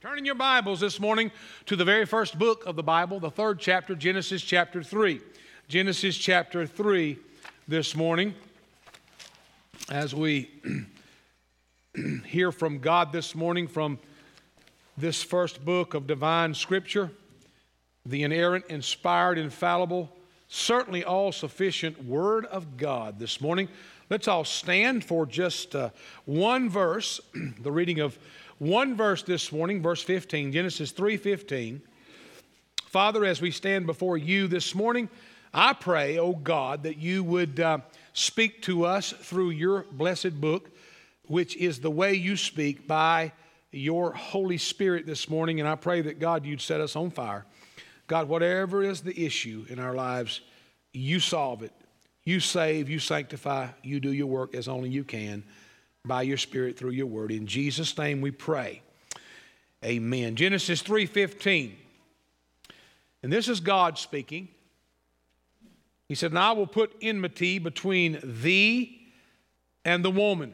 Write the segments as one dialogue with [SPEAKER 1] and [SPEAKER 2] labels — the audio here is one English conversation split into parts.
[SPEAKER 1] Turn in your Bibles this morning to the very first book of the Bible, the third chapter, Genesis chapter 3. Genesis chapter 3 this morning, as we hear from God this morning from this first book of divine Scripture, the inerrant, inspired, infallible, certainly all-sufficient Word of God this morning. Let's all stand for just one verse, the reading of one verse this morning, verse 15, Genesis 3:15. Father, as we stand before you this morning, I pray, oh God, that you would speak to us through your blessed book, which is the way you speak by your Holy Spirit this morning. And I pray that, God, you'd set us on fire. God, whatever is the issue in our lives, you solve it. You save, you sanctify, you do your work as only you can by your Spirit through your word. In Jesus' name we pray. Amen. Genesis 3:15. And this is God speaking. He said, "And I will put enmity between thee and the woman,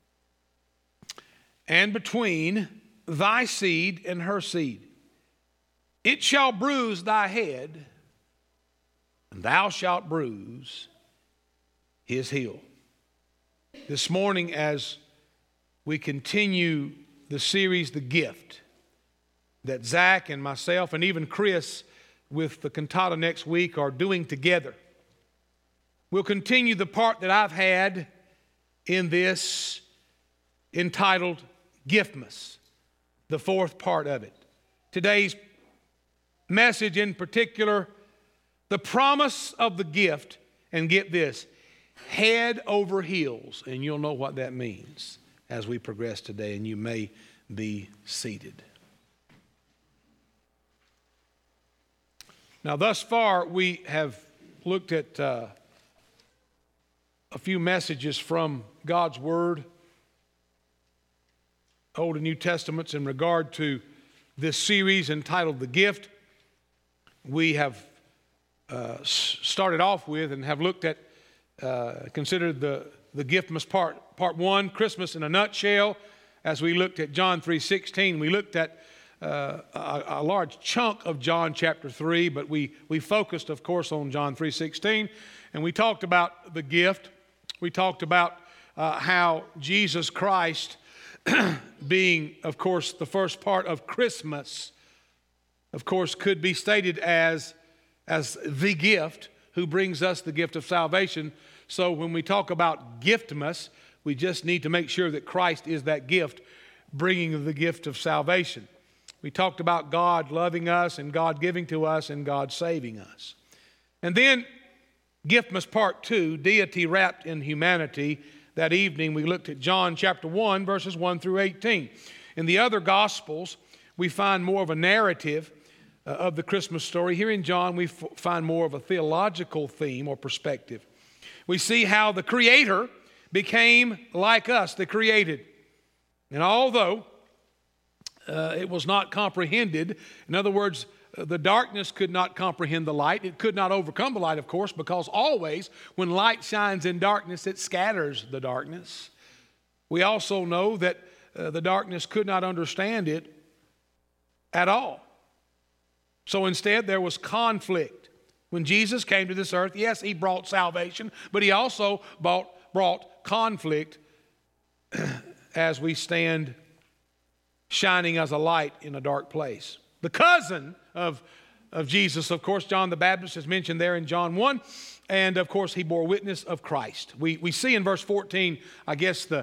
[SPEAKER 1] and between thy seed and her seed. It shall bruise thy head, and thou shalt bruise his heel." This morning, as we continue the series, The Gift, that Zach and myself and even Chris with the cantata next week are doing together, we'll continue the part that I've had in this entitled Giftmas, the fourth part of it. Today's message in particular, the promise of the gift, and get this, head over heels, and you'll know what that means as we progress today, and you may be seated. Now, thus far, we have looked at a few messages from God's Word, Old and New Testaments, in regard to this series entitled The Gift. We have started off with and have looked at considered the Giftmas part one, Christmas in a nutshell. As we looked at John 3:16, we looked at a large chunk of John chapter 3, but we focused, of course, on John 3:16, and we talked about the gift. We talked about how Jesus Christ, being, of course, the first part of Christmas, of course, could be stated as the gift who brings us the gift of salvation. So when we talk about Giftmas, we just need to make sure that Christ is that gift, bringing the gift of salvation. We talked about God loving us and God giving to us and God saving us. And then Giftmas part 2, deity wrapped in humanity. That evening we looked at John chapter 1, verses 1 through 18. In the other Gospels, we find more of a narrative of the Christmas story. Here in John, we find more of a theological theme or perspective. We see how the Creator became like us, the created. And although it was not comprehended, in other words, the darkness could not comprehend the light. It could not overcome the light, of course, because always when light shines in darkness, it scatters the darkness. We also know that the darkness could not understand it at all. So instead, there was conflict. When Jesus came to this earth, yes, he brought salvation, but he also brought conflict as we stand shining as a light in a dark place. The cousin of Jesus, of course, John the Baptist, is mentioned there in John 1, and of course, he bore witness of Christ. We see in verse 14, I guess, the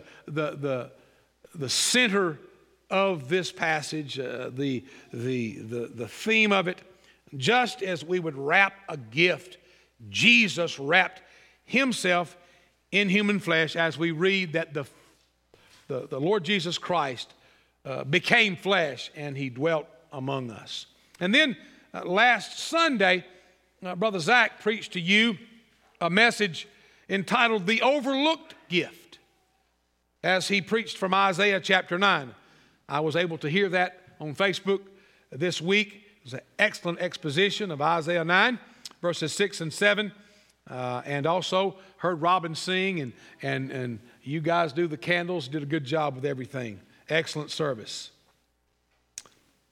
[SPEAKER 1] center of this passage, the theme of it. Just as we would wrap a gift, Jesus wrapped himself in human flesh, as we read that the Lord Jesus Christ became flesh and he dwelt among us. And then last Sunday, Brother Zach preached to you a message entitled The Overlooked Gift, as he preached from Isaiah chapter 9. I was able to hear that on Facebook this week. It was an excellent exposition of Isaiah 9, verses 6 and 7. And also heard Robin sing, and you guys do the candles, did a good job with everything. Excellent service.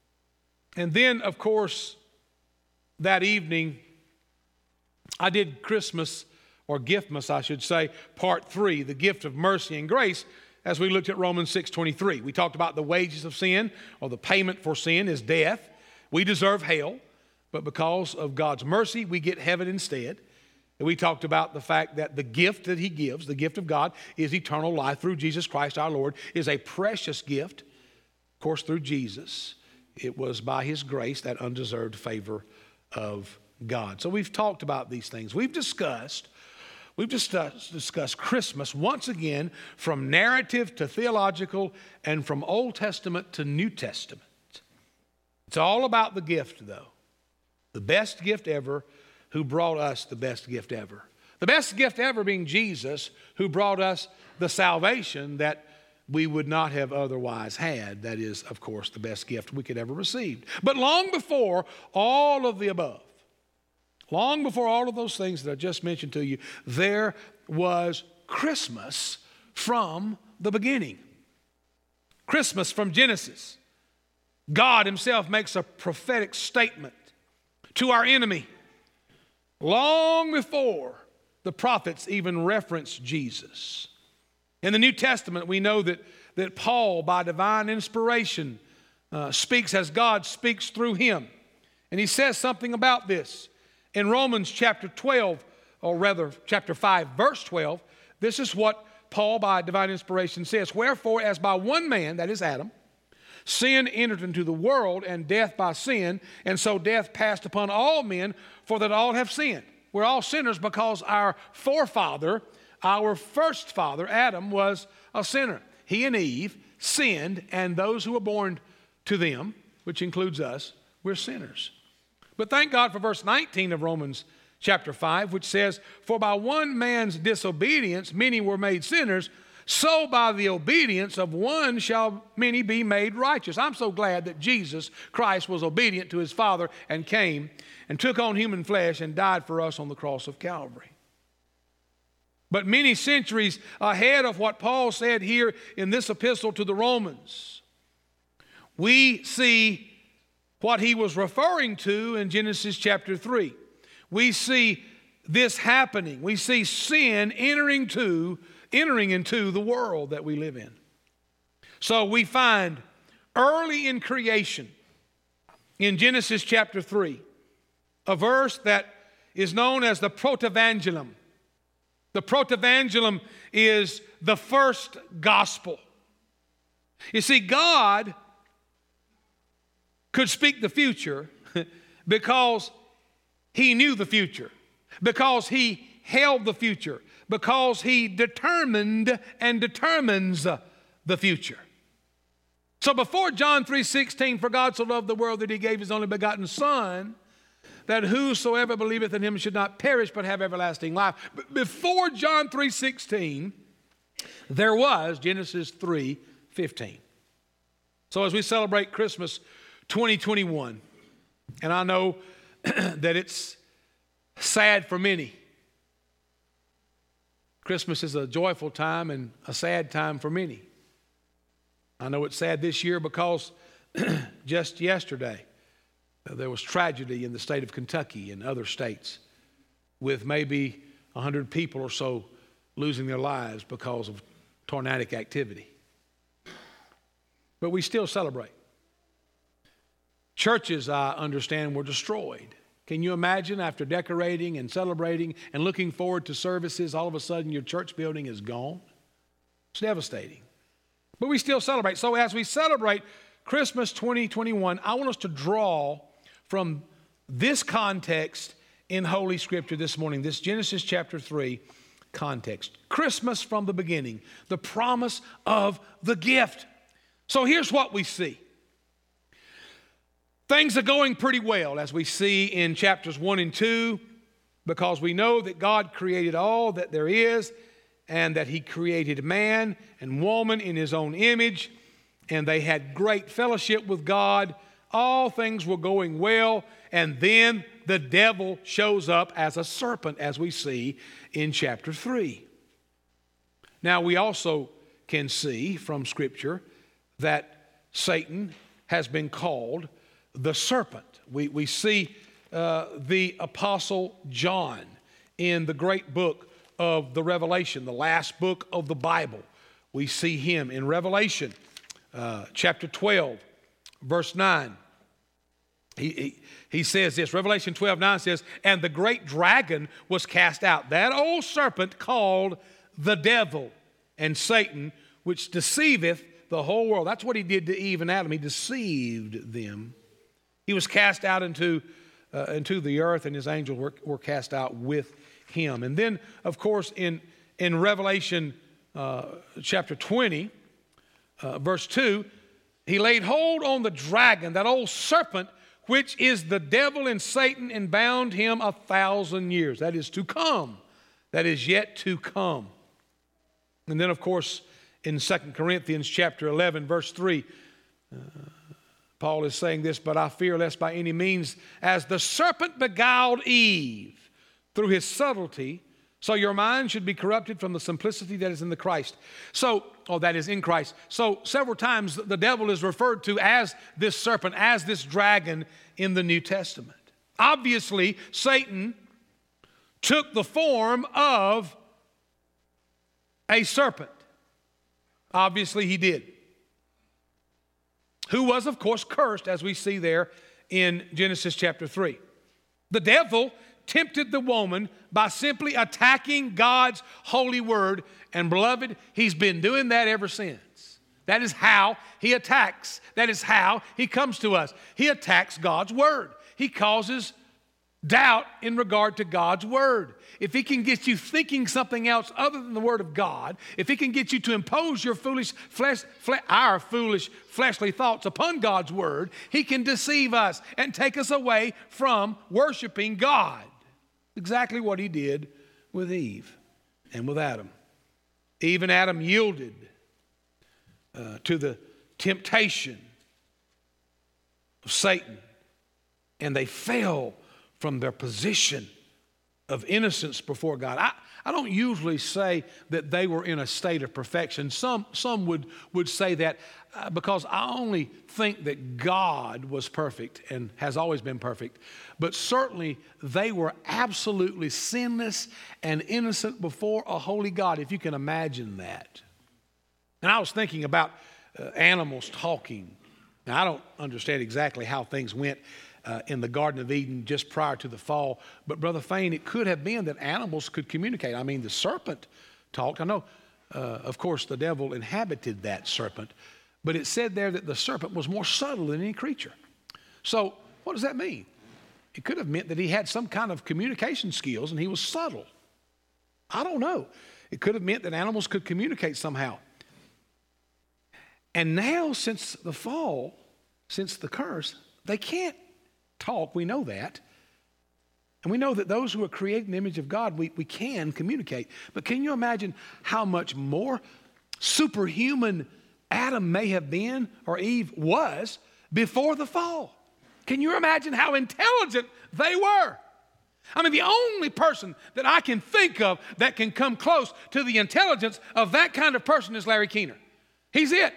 [SPEAKER 1] And then, of course, that evening, I did Christmas, or Giftmas, I should say, part 3, the gift of mercy and grace, as we looked at Romans 6:23. We talked about the wages of sin, or the payment for sin is death. We deserve hell, but because of God's mercy, we get heaven instead. And we talked about the fact that the gift that he gives, the gift of God, is eternal life through Jesus Christ our Lord, is a precious gift, of course, through Jesus. It was by his grace, that undeserved favor of God. So we've talked about these things. We've discussed Christmas once again from narrative to theological and from Old Testament to New Testament. It's all about the gift, though. The best gift ever, who brought us the best gift ever. The best gift ever being Jesus, who brought us the salvation that we would not have otherwise had. That is, of course, the best gift we could ever receive. But long before all of the above, long before all of those things that I just mentioned to you, there was Christmas from the beginning. Christmas from Genesis. God himself makes a prophetic statement to our enemy long before the prophets even reference Jesus. In the New Testament, we know that Paul, by divine inspiration, speaks as God speaks through him. And he says something about this. In Romans chapter 12, or rather chapter 5, verse 12, this is what Paul, by divine inspiration, says. Wherefore, as by one man, that is Adam, sin entered into the world, and death by sin, and so death passed upon all men, for that all have sinned. We're all sinners because our forefather, our first father, Adam, was a sinner. He and Eve sinned, and those who were born to them, which includes us, we're sinners. But thank God for verse 19 of Romans chapter 5, which says, for by one man's disobedience many were made sinners, so by the obedience of one shall many be made righteous. I'm so glad that Jesus Christ was obedient to his Father and came and took on human flesh and died for us on the cross of Calvary. But many centuries ahead of what Paul said here in this epistle to the Romans, we see what he was referring to in Genesis chapter 3. We see this happening. We see sin entering into the world that we live in. So we find early in creation, in Genesis chapter 3, a verse that is known as the Protevangelium. The Protevangelium is the first gospel. You see, God could speak the future because he knew the future, because he held the future, because he determined and determines the future. So before John 3:16, for God so loved the world that he gave his only begotten Son, that whosoever believeth in him should not perish but have everlasting life. But before John 3:16, there was Genesis 3:15. So as we celebrate Christmas 2021, and I know that it's sad for many. Christmas is a joyful time and a sad time for many. I know it's sad this year because just yesterday there was tragedy in the state of Kentucky and other states with maybe 100 people or so losing their lives because of tornadic activity. But we still celebrate. Churches, I understand, were destroyed. Can you imagine after decorating and celebrating and looking forward to services, all of a sudden your church building is gone? It's devastating. But we still celebrate. So as we celebrate Christmas 2021, I want us to draw from this context in Holy Scripture this morning, this Genesis chapter 3 context. Christmas from the beginning, the promise of the gift. So here's what we see. Things are going pretty well, as we see in chapters 1 and 2, because we know that God created all that there is and that he created man and woman in his own image, and they had great fellowship with God. All things were going well, and then the devil shows up as a serpent, as we see in chapter 3. Now, we also can see from Scripture that Satan has been called the serpent. We see the Apostle John in the great book of the Revelation, the last book of the Bible. We see him in Revelation chapter 12, verse 9. He says this, Revelation 12:9 says, and the great dragon was cast out, that old serpent called the devil and Satan, which deceiveth the whole world. That's what he did to Eve and Adam. He deceived them. He was cast out into the earth, and his angels were cast out with him. And then, of course, in Revelation chapter 20, verse 2, he laid hold on the dragon, that old serpent, which is the devil and Satan, and bound him 1,000 years. That is to come. That is yet to come. And then, of course, in 2 Corinthians chapter 11, verse 3, Paul is saying this, but I fear lest by any means, as the serpent beguiled Eve through his subtlety, so your mind should be corrupted from the simplicity that is in the Christ. That is in Christ. So several times the devil is referred to as this serpent, as this dragon in the New Testament. Obviously, Satan took the form of a serpent. Obviously, he did. Who was, of course, cursed, as we see there in Genesis chapter 3. The devil tempted the woman by simply attacking God's holy word. And beloved, he's been doing that ever since. That is how he attacks. That is how he comes to us. He attacks God's word. He causes doubt in regard to God's word. If he can get you thinking something else other than the word of God, if he can get you to impose your our foolish fleshly thoughts upon God's word, he can deceive us and take us away from worshiping God. Exactly what he did with Eve and with Adam. Eve and Adam yielded to the temptation of Satan, and they fell from their position of innocence before God. I don't usually say that they were in a state of perfection. Some would say that because I only think that God was perfect and has always been perfect. But certainly they were absolutely sinless and innocent before a holy God, if you can imagine that. And I was thinking about animals talking. Now, I don't understand exactly how things went in the Garden of Eden just prior to the fall. But Brother Fain, it could have been that animals could communicate. I mean, the serpent talked. I know, of course, the devil inhabited that serpent. But it said there that the serpent was more subtle than any creature. So what does that mean? It could have meant that he had some kind of communication skills and he was subtle. I don't know. It could have meant that animals could communicate somehow. And now, since the fall, since the curse, they can't talk. We know that. And we know that those who are created in the image of God, we can communicate. But can you imagine how much more superhuman Adam may have been, or Eve was, before the fall? Can you imagine how intelligent they were? I mean, the only person that I can think of that can come close to the intelligence of that kind of person is Larry Keener. He's it.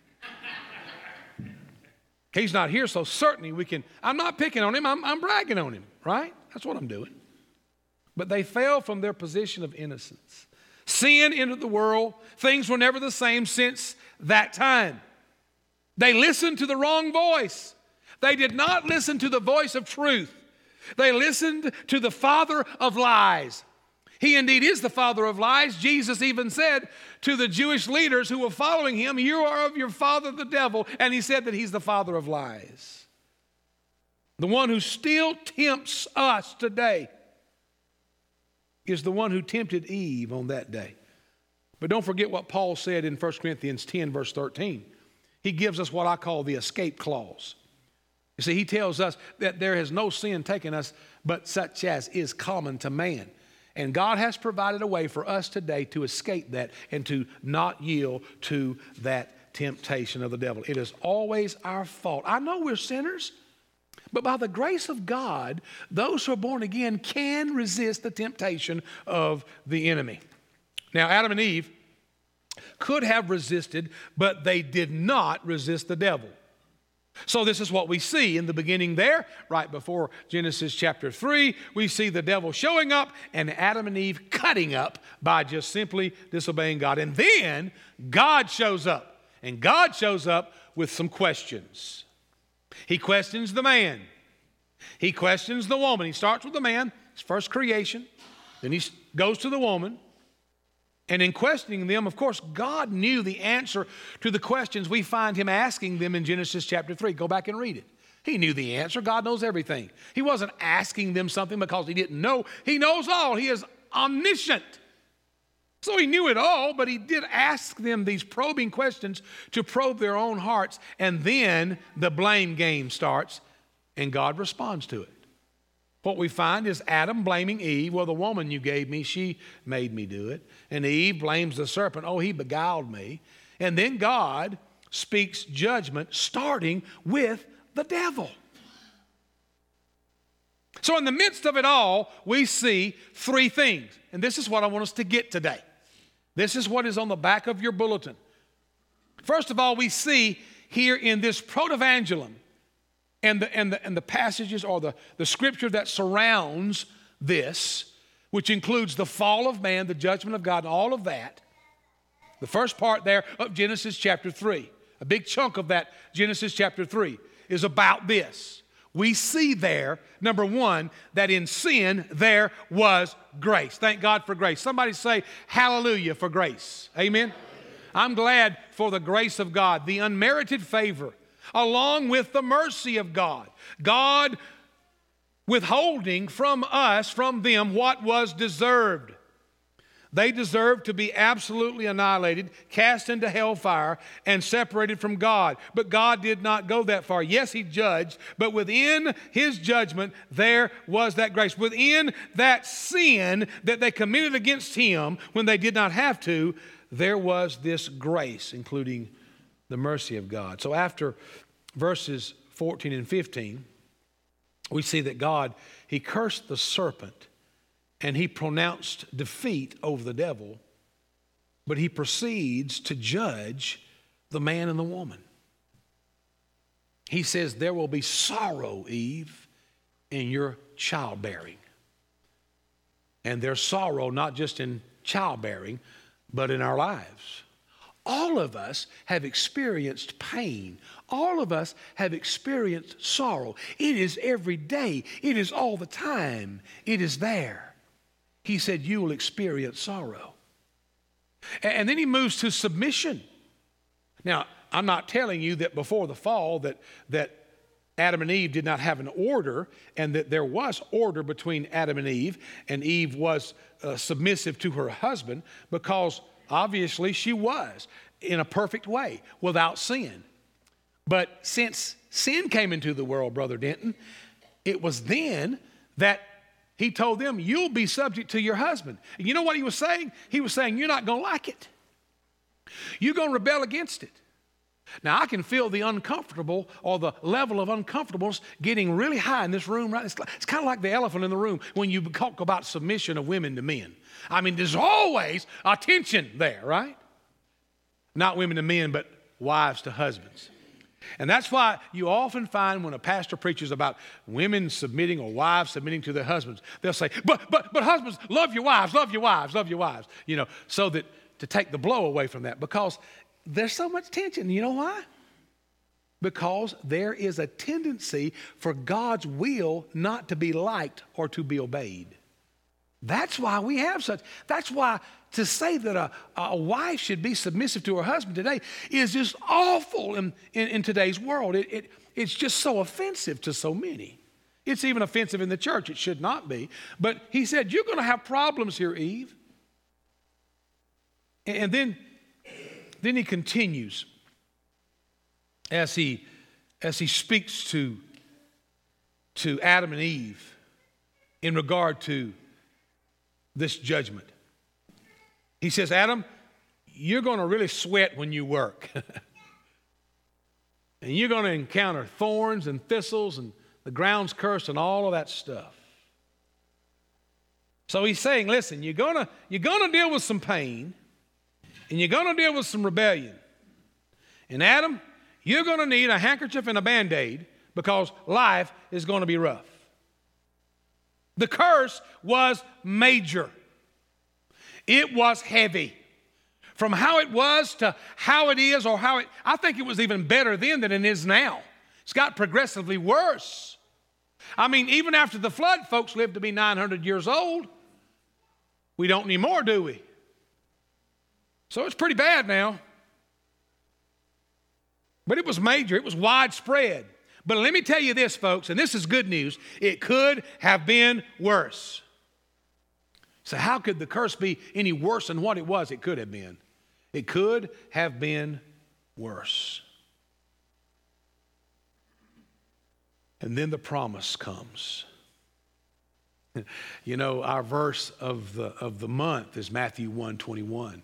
[SPEAKER 1] He's not here, so certainly we can. I'm not picking on him, I'm bragging on him, right? That's what I'm doing. But they fell from their position of innocence. Sin entered the world. Things were never the same since that time. They listened to the wrong voice. They did not listen to the voice of truth. They listened to the father of lies. He indeed is the father of lies. Jesus even said to the Jewish leaders who were following him, "You are of your father the devil." And he said that he's the father of lies. The one who still tempts us today is the one who tempted Eve on that day. But don't forget what Paul said in 1 Corinthians 10, verse 13. He gives us what I call the escape clause. You see, he tells us that there has no sin taken us, but such as is common to man. And God has provided a way for us today to escape that and to not yield to that temptation of the devil. It is always our fault. I know we're sinners, but by the grace of God, those who are born again can resist the temptation of the enemy. Now, Adam and Eve could have resisted, but they did not resist the devil. So this is what we see in the beginning there, right before Genesis chapter 3. We see the devil showing up and Adam and Eve cutting up by just simply disobeying God. And then God shows up, and God shows up with some questions. He questions the man. He questions the woman. He starts with the man, his first creation. Then he goes to the woman. And in questioning them, of course, God knew the answer to the questions we find him asking them in Genesis chapter 3. Go back and read it. He knew the answer. God knows everything. He wasn't asking them something because he didn't know. He knows all. He is omniscient. So he knew it all, but he did ask them these probing questions to probe their own hearts. And then the blame game starts, and God responds to it. What we find is Adam blaming Eve. Well, the woman you gave me, she made me do it. And Eve blames the serpent. Oh, he beguiled me. And then God speaks judgment starting with the devil. So in the midst of it all, we see three things. And this is what I want us to get today. This is what is on the back of your bulletin. First of all, we see here in this protevangelium, and the passages or the scripture that surrounds this, which includes the fall of man, the judgment of God, and all of that. The first part there of Genesis chapter 3, a big chunk of that Genesis chapter 3 is about this. We see there, number one, that in sin there was grace. Thank God for grace. Somebody say hallelujah for grace. Amen. I'm glad for the grace of God, the unmerited favor, along with the mercy of God. God withholding from us, from them, what was deserved. They deserved to be absolutely annihilated, cast into hellfire, and separated from God. But God did not go that far. Yes, he judged, but within his judgment, there was that grace. Within that sin that they committed against him when they did not have to, there was this grace, including the mercy of God. So after verses 14 and 15, we see that God, he cursed the serpent and he pronounced defeat over the devil, but he proceeds to judge the man and the woman. He says, there will be sorrow, Eve, in your childbearing. And there's sorrow not just in childbearing, but in our lives. All of us have experienced pain. All of us have experienced sorrow. It is every day. It is all the time. It is there. He said, you will experience sorrow. And then he moves to submission. Now, I'm not telling you that before the fall that Adam and Eve did not have an order, and that there was order between Adam and Eve was submissive to her husband, because obviously she was in a perfect way without sin. But since sin came into the world, Brother Denton, it was then that he told them, you'll be subject to your husband. And you know what he was saying? He was saying, you're not going to like it. You're going to rebel against it. Now, I can feel the uncomfortable, or the level of uncomfortableness getting really high in this room, right? It's kind of like the elephant in the room when you talk about submission of women to men. I mean, there's always a tension there, right? Not women to men, but wives to husbands. And that's why you often find when a pastor preaches about women submitting or wives submitting to their husbands, they'll say, but husbands, love your wives, love your wives, love your wives. You know, so that to take the blow away from that, because there's so much tension. You know why? Because there is a tendency for God's will not to be liked or to be obeyed. That's why we have such. That's why to say that a wife should be submissive to her husband today is just awful in today's world. It's just so offensive to so many. It's even offensive in the church. It should not be. But he said, you're going to have problems here, Eve. And then he continues as he speaks to Adam and Eve in regard to this judgment. He says, Adam, you're going to really sweat when you work. And you're going to encounter thorns and thistles and the ground's cursed and all of that stuff. So he's saying, listen, you're going to deal with some pain, and you're going to deal with some rebellion. And Adam, You're going to need a handkerchief and a Band-Aid because life is going to be rough. The curse was major. It was heavy. From how it was to how it is, I think it was even better then than it is now. It's got progressively worse. I mean, even after the flood, folks lived to be 900 years old. We don't anymore, do we? So it's pretty bad now. But it was major. It was widespread. But let me tell you this, folks, and this is good news. It could have been worse. So how could the curse be any worse than what it was? It could have been. It could have been worse. And then the promise comes. You know, our verse of the month is Matthew 1:21.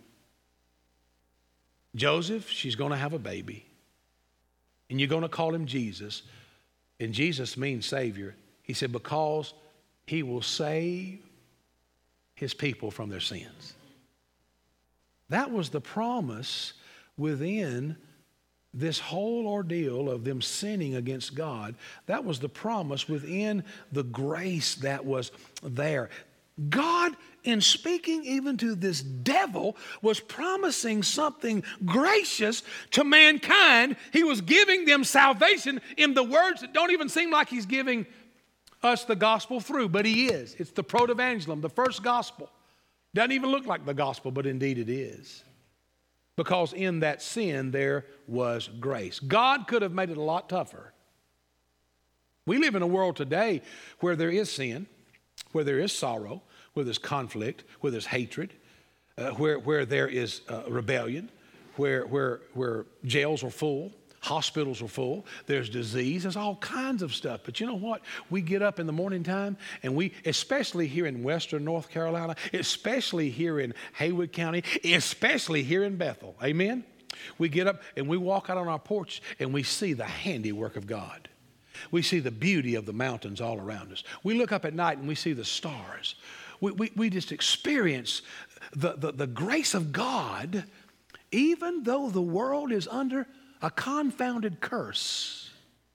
[SPEAKER 1] Joseph, she's going to have a baby. And you're going to call him Jesus. And Jesus means Savior. He said, because he will save his people from their sins. That was the promise within this whole ordeal of them sinning against God. That was the promise within the grace that was there. God, in speaking even to this devil, was promising something gracious to mankind. He was giving them salvation in the words that don't even seem like he's giving us the gospel through, but he is. It's the proto-evangelium, the first gospel. Doesn't even look like the gospel, but indeed it is. Because in that sin there was grace. God could have made it a lot tougher. We live in a world today where there is sin, where there is sorrow, where there's conflict, where there's hatred, where there is rebellion, where jails are full, hospitals are full, there's disease, there's all kinds of stuff. But you know what? We get up in the morning time and we, especially here in western North Carolina, especially here in Haywood County, especially here in Bethel, amen? We get up and we walk out on our porch and we see the handiwork of God. We see the beauty of the mountains all around us. We look up at night and we see the stars. We just experience the grace of God, even though the world is under a confounded curse.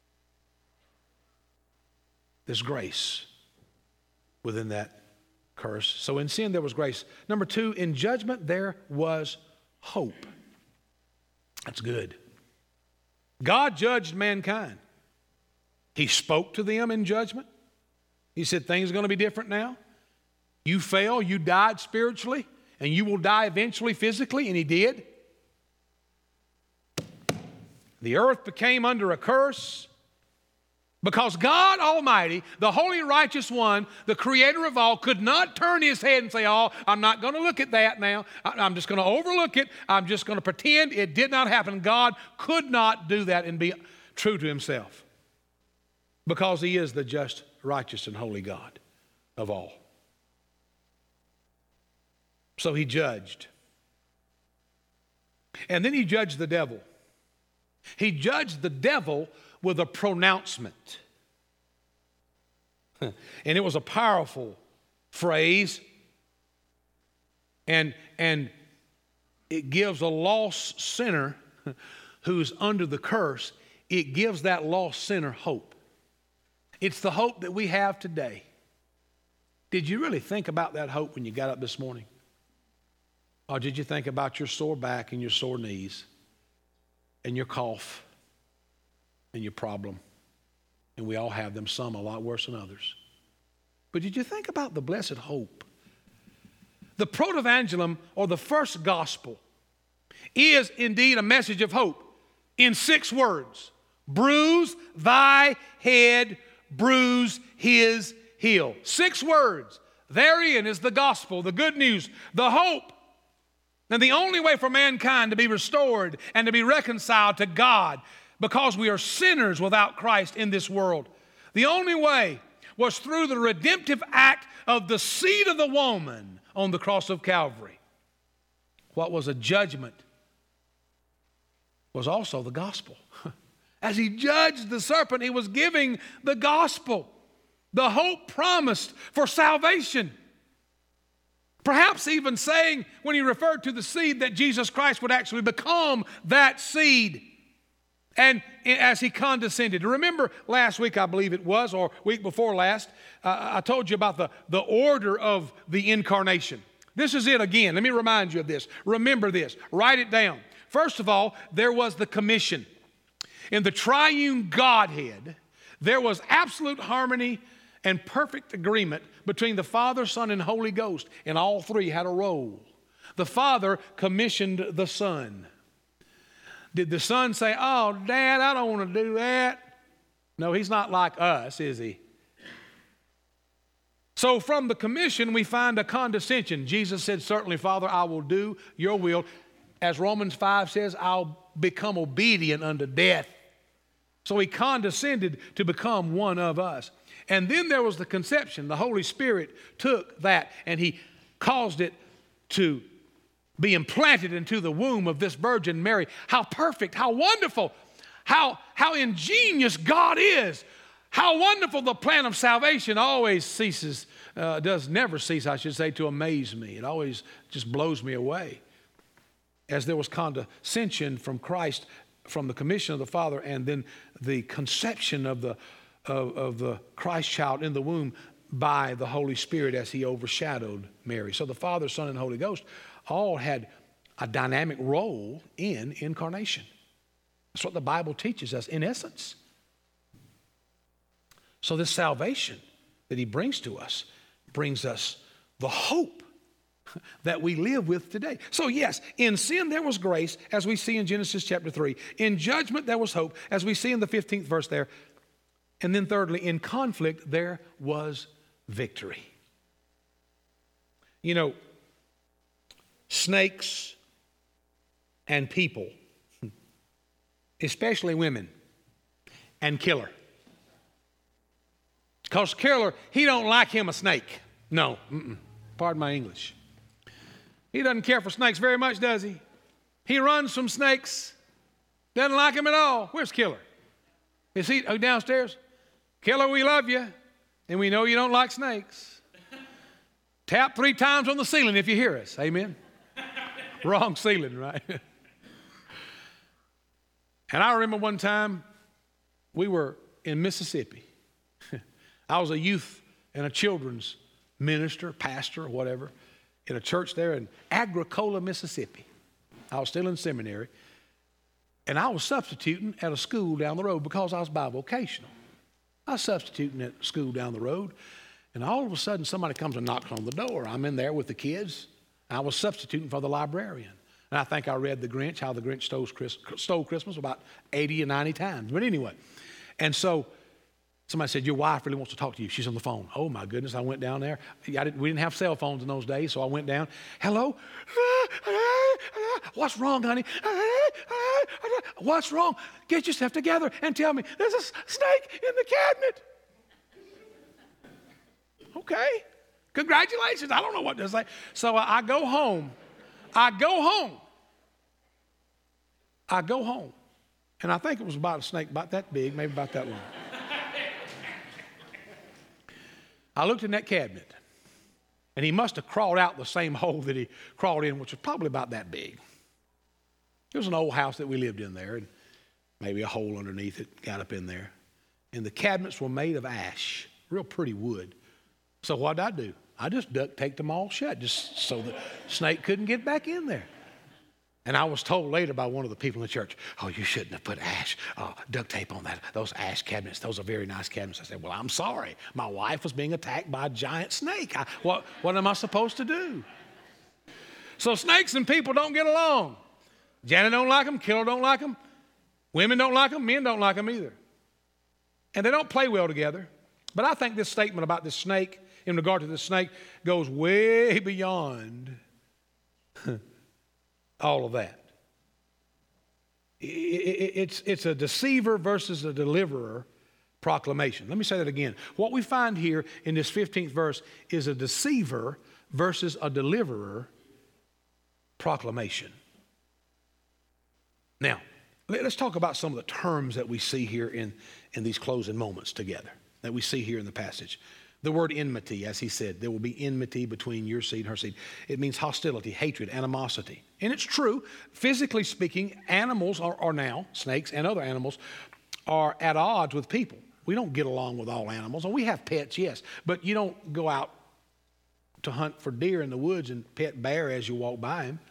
[SPEAKER 1] There's grace within that curse. So in sin there was grace. Number two, in judgment there was hope. That's good. God judged mankind. He spoke to them in judgment. He said things are going to be different now. You fell, you died spiritually, and you will die eventually physically, and he did. The earth became under a curse because God Almighty, the Holy Righteous One, the Creator of all, could not turn his head and say, oh, I'm not going to look at that now. I'm just going to overlook it. I'm just going to pretend it did not happen. God could not do that and be true to himself because he is the just, righteous, and holy God of all. So he judged. And then he judged the devil. He judged the devil with a pronouncement. And it was a powerful phrase. And it gives a lost sinner who's under the curse, it gives that lost sinner hope. It's the hope that we have today. Did you really think about that hope when you got up this morning? Or did you think about your sore back and your sore knees and your cough and your problem? And we all have them, some a lot worse than others. But did you think about the blessed hope? The proto-evangelium, or the first gospel, is indeed a message of hope in 6 words. Bruise thy head, bruise his heel. 6 words. Therein is the gospel, the good news, the hope. And the only way for mankind to be restored and to be reconciled to God, because we are sinners without Christ in this world, the only way was through the redemptive act of the seed of the woman on the cross of Calvary. What was a judgment was also the gospel. As he judged the serpent, he was giving the gospel, the hope promised for salvation. Perhaps even saying, when he referred to the seed, that Jesus Christ would actually become that seed. And as he condescended. Remember last week, I believe it was, or week before last, I told you about the order of the incarnation. This is it again. Let me remind you of this. Remember this. Write it down. First of all, there was the commission. In the triune Godhead, there was absolute harmony and perfect agreement between the Father, Son, and Holy Ghost, and all three had a role. The Father commissioned the Son. Did the Son say, "Oh, Dad, I don't want to do that"? No, he's not like us, is he? So from the commission, we find a condescension. Jesus said, "Certainly, Father, I will do your will." As Romans 5 says, "I'll become obedient unto death." So he condescended to become one of us. And then there was the conception. The Holy Spirit took that and he caused it to be implanted into the womb of this Virgin Mary. How perfect, how wonderful, how ingenious God is. How wonderful the plan of salvation always ceases, does never cease, I should say, to amaze me. It always just blows me away. As there was condescension from Christ, from the commission of the Father, and then the conception of the Christ child in the womb by the Holy Spirit as he overshadowed Mary. So the Father, Son, and Holy Ghost all had a dynamic role in incarnation. That's what the Bible teaches us in essence. So this salvation that he brings to us brings us the hope that we live with today. So yes, in sin there was grace, as we see in Genesis chapter 3. In judgment there was hope, as we see in the 15th verse there. And then thirdly, in conflict there was victory. You know, snakes and people, especially women, and killer. Because killer, he don't like him a snake. No, pardon my English. He doesn't care for snakes very much, does he? He runs from snakes. Doesn't like him at all. Where's Killer? Is he downstairs? Killer, we love you, and we know you don't like snakes. Tap 3 times on the ceiling if you hear us. Amen? Wrong ceiling, right? And I remember one time we were in Mississippi. I was a youth and a children's minister, pastor, or whatever, in a church there in Agricola, Mississippi. I was still in seminary. And I was substituting at a school down the road because I was bivocational. I was substituting at school down the road. And all of a sudden, somebody comes and knocks on the door. I'm in there with the kids. I was substituting for the librarian. And I think I read The Grinch, how the Grinch stole Christmas about 80 or 90 times. But anyway, and so somebody said, "Your wife really wants to talk to you. She's on the phone." Oh, my goodness. I went down there. We didn't have cell phones in those days, so I went down. "Hello? What's wrong, honey? What's wrong? Get yourself together and tell me. There's a snake in the cabinet." Okay. Congratulations. I don't know what to say. So I go home. I go home. And I think it was about a snake about that big, maybe about that long. I looked in that cabinet, and he must have crawled out the same hole that he crawled in, which was probably about that big. It was an old house that we lived in there, and maybe a hole underneath it got up in there. And the cabinets were made of ash, real pretty wood. So what did I do? I just duct taped them all shut, just so the snake couldn't get back in there. And I was told later by one of the people in the church, "Oh, you shouldn't have put duct tape on those ash cabinets. Those are very nice cabinets." I said, "Well, I'm sorry. My wife was being attacked by a giant snake. What am I supposed to do?" So snakes and people don't get along. Janet don't like them. Killer don't like them. Women don't like them. Men don't like them either. And they don't play well together. But I think this statement about this snake, in regard to this snake, goes way beyond all of that. It's a deceiver versus a deliverer proclamation. Let me say that again. What we find here in this 15th verse is a deceiver versus a deliverer proclamation. Now, let's talk about some of the terms that we see here in these closing moments together, that we see here in the passage. The word enmity, as he said, there will be enmity between your seed and her seed. It means hostility, hatred, animosity. And it's true. Physically speaking, animals are now, snakes and other animals, are at odds with people. We don't get along with all animals. And we have pets, yes, but you don't go out to hunt for deer in the woods and pet bear as you walk by him.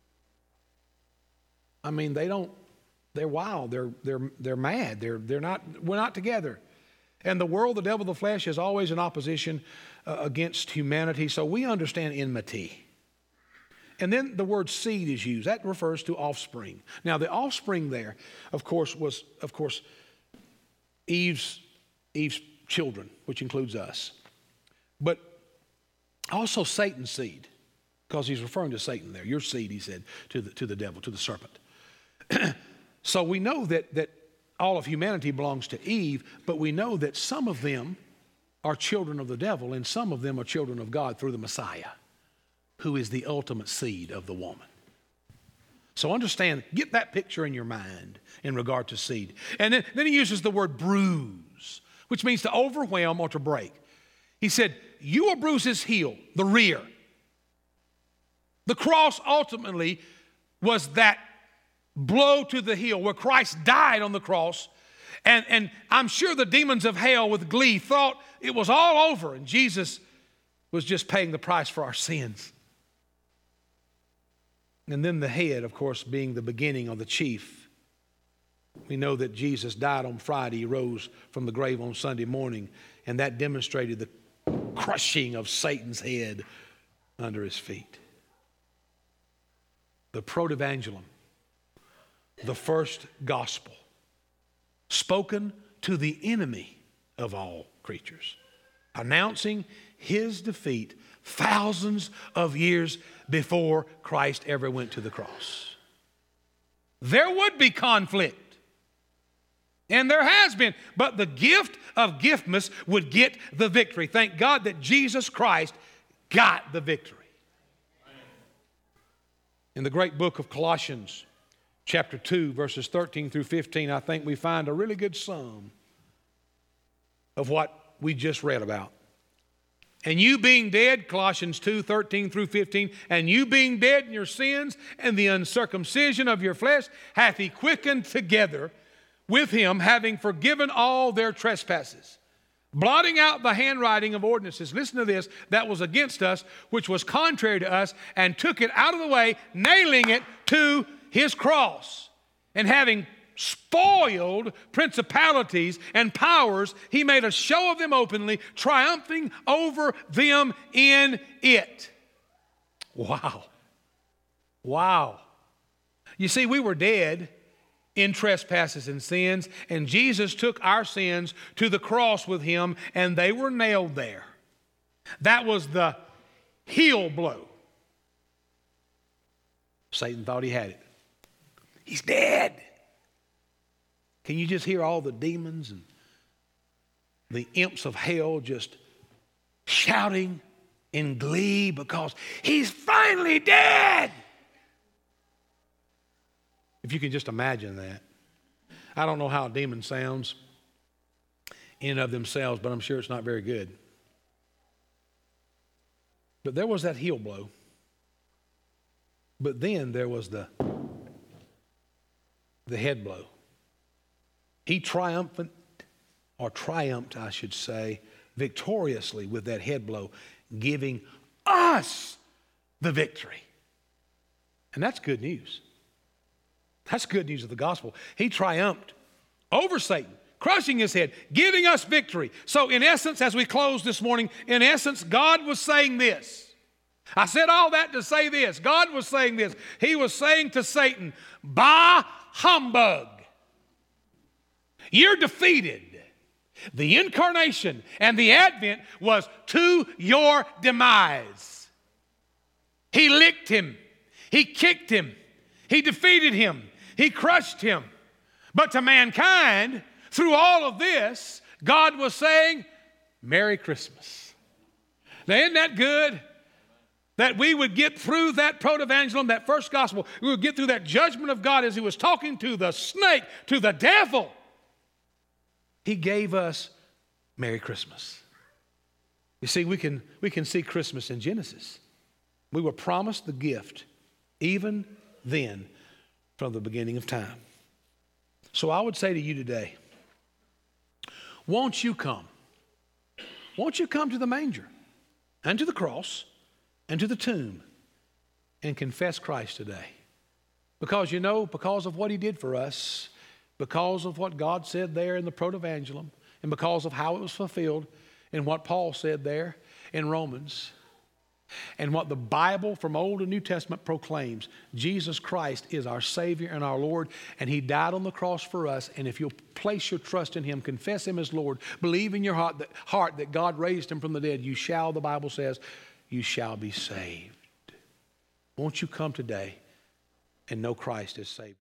[SPEAKER 1] I mean, they're wild. They're mad. We're not together. And the world, the devil, the flesh is always in opposition against humanity. So we understand enmity. And then the word seed is used. That refers to offspring. Now, the offspring there, of course, was Eve's children, which includes us. But also Satan's seed, because he's referring to Satan there. Your seed, he said, to the devil, to the serpent. So we know that all of humanity belongs to Eve, but we know that some of them are children of the devil and some of them are children of God through the Messiah, who is the ultimate seed of the woman. So understand, get that picture in your mind in regard to seed. And then he uses the word bruise, which means to overwhelm or to break. He said, you will bruise his heel, the rear. The cross ultimately was that blow to the heel where Christ died on the cross. And I'm sure the demons of hell with glee thought it was all over and Jesus was just paying the price for our sins. And then the head, of course, being the beginning of the chief. We know that Jesus died on Friday. He rose from the grave on Sunday morning, and that demonstrated the crushing of Satan's head under his feet. The protoevangelium, the first gospel, spoken to the enemy of all creatures, announcing his defeat thousands of years before Christ ever went to the cross. There would be conflict, and there has been, but the gift of giftmas would get the victory. Thank God that Jesus Christ got the victory. In the great book of Colossians, chapter 2, verses 13 through 15, I think we find a really good sum of what we just read about. And you being dead, Colossians 2, 13 through 15, and you being dead in your sins and the uncircumcision of your flesh, hath he quickened together with him, having forgiven all their trespasses, blotting out the handwriting of ordinances. Listen to this, that was against us, which was contrary to us, and took it out of the way, nailing it to his cross. And having spoiled principalities and powers, he made a show of them openly, triumphing over them in it. Wow. Wow. You see, we were dead in trespasses and sins, and Jesus took our sins to the cross with him, and they were nailed there. That was the heel blow. Satan thought he had it. He's dead. Can you just hear all the demons and the imps of hell just shouting in glee because he's finally dead? If you can just imagine that. I don't know how a demon sounds in and of themselves, but I'm sure it's not very good. But there was that heel blow. But then there was the head blow. He triumphed, I should say, victoriously with that head blow, giving us the victory. And that's good news. That's good news of the gospel. He triumphed over Satan, crushing his head, giving us victory. So in essence, as we close this morning, in essence, God was saying this. I said all that to say this. God was saying this. He was saying to Satan, bah humbug. You're defeated. The incarnation and the advent was to your demise. He licked him. He kicked him. He defeated him. He crushed him. But to mankind, through all of this, God was saying, Merry Christmas. Now, isn't that good? That we would get through that protoevangelium, that first gospel. We would get through that judgment of God as he was talking to the snake, to the devil. He gave us Merry Christmas. You see, we can see Christmas in Genesis. We were promised the gift even then from the beginning of time. So I would say to you today, won't you come? Won't you come to the manger and to the cross and to the tomb and confess Christ today? Because you know, because of what he did for us, because of what God said there in the Protevangelium, and because of how it was fulfilled in what Paul said there in Romans, and what the Bible from Old and New Testament proclaims, Jesus Christ is our Savior and our Lord, and he died on the cross for us. And if you'll place your trust in him, confess him as Lord, believe in your heart that God raised him from the dead, you shall, the Bible says, you shall be saved. Won't you come today and know Christ as Savior?